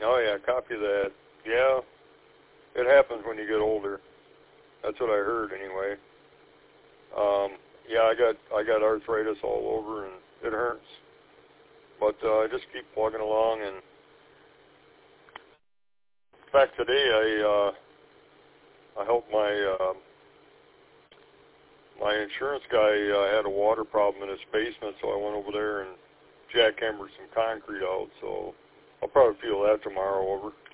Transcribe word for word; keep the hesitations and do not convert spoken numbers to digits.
Oh, yeah, copy that. Yeah, it happens when you get older. That's what I heard, anyway. Um, yeah, I got I got arthritis all over, and it hurts. But uh, I just keep plugging along. And in fact, today I uh, I helped my uh, my insurance guy uh, had a water problem in his basement, so I went over there and jackhammered some concrete out. So I'll probably feel that tomorrow over.